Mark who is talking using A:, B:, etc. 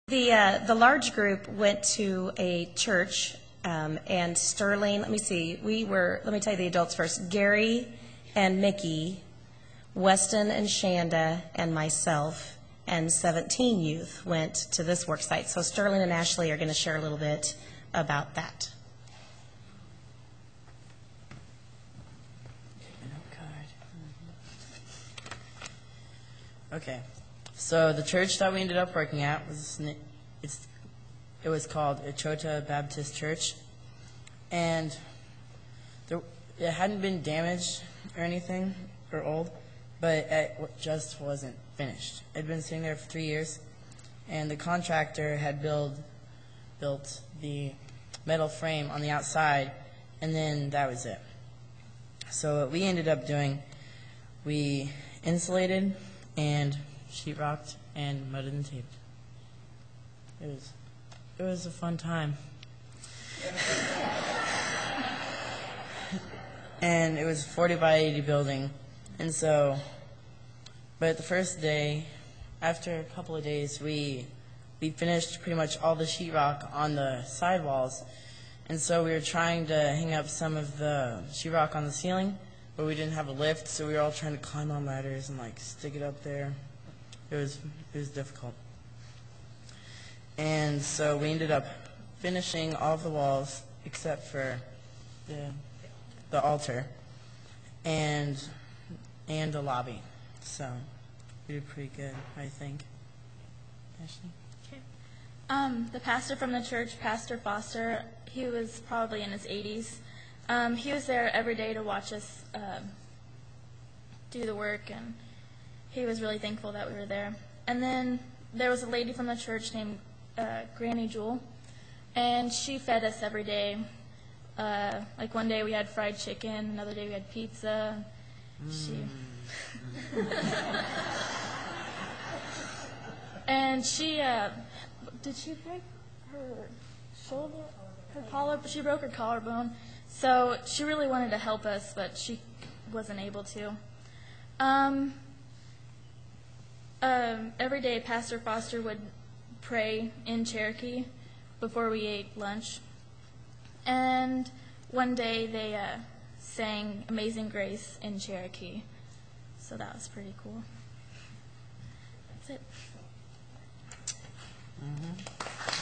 A: The large group went to a church, and Sterling, let me tell you the adults first. Gary and Mickey, Weston and Shanda, and myself, and 17 youth went to this work site. So Sterling and Ashley are going to share a little bit about that.
B: Okay, so the church that we ended up working at was called Echota Baptist Church, and it hadn't been damaged or anything or old, but it just wasn't finished. It had been sitting there for 3 years, and the contractor had built the metal frame on the outside, and then that was it. So what we ended up doing, we insulated and sheetrocked and mudded and taped. It was a fun time. And it was a 40 by 80 building. And so, but the first day, after a couple of days, we finished pretty much all the sheetrock on the sidewalls. And so we were trying to hang up some of the sheetrock on the ceiling, but we didn't have a lift, so we were all trying to climb on ladders and stick it up there. It was difficult. And so we ended up finishing all of the walls except for the altar and the lobby. So we did pretty good, I think. Ashley?
C: Okay. The pastor from the church, Pastor Foster, he was probably in his 80s. He was there every day to watch us do the work, and he was really thankful that we were there. And then there was a lady from the church named Granny Jewel, and she fed us every day. One day we had fried chicken, another day we had pizza. And she did she break her shoulder? Her collar? She broke her collarbone. So she really wanted to help us, but she wasn't able to. Every day, Pastor Foster would pray in Cherokee before we ate lunch. And one day they sang Amazing Grace in Cherokee. So that was pretty cool. That's it.
B: Mm-hmm.